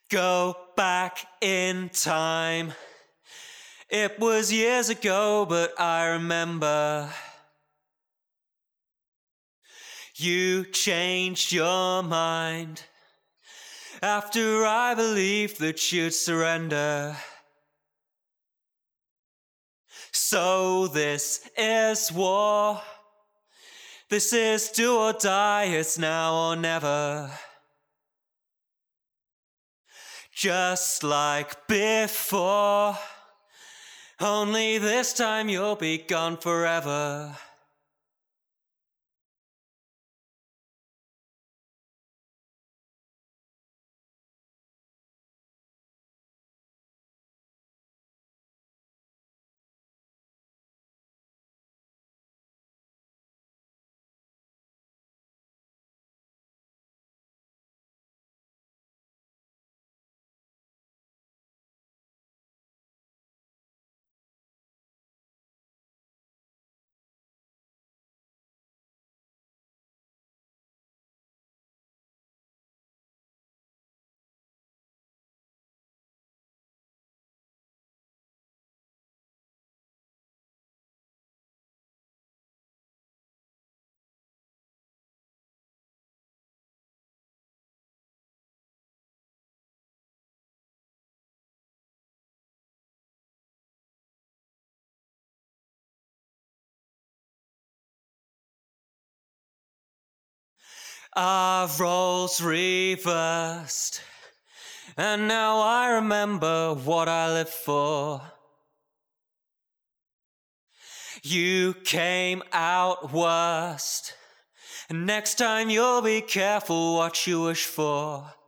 Go back in time. It was years ago, but I remember. You changed your mind after I believed that you'd surrender. So this is war. This is do or die, it's now or never. Just like before, only this time you'll be gone forever. Our roles reversed, and now I remember what I lived for. You came out worst, and next time you'll be careful what you wish for.